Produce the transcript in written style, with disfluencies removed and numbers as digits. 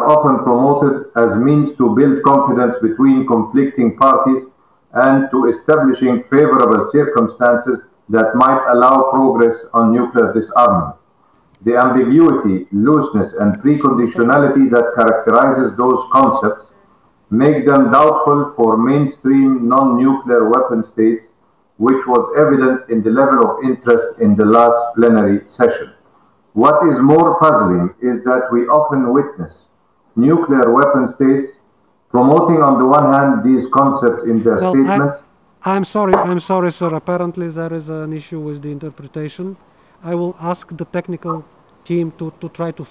often promoted as means to build confidence between conflicting parties and to establishing favorable circumstances that might allow progress on nuclear disarmament. The ambiguity, looseness, and preconditionality that characterizes those concepts make them doubtful for mainstream non-nuclear weapon states, which was evident in the level of interest in the last plenary session. What is more puzzling is that we often witness nuclear weapon states promoting on the one hand these concepts in their Well, statements. I'm sorry, sir. Apparently, there is an issue with the interpretation. I will ask the technical team to try to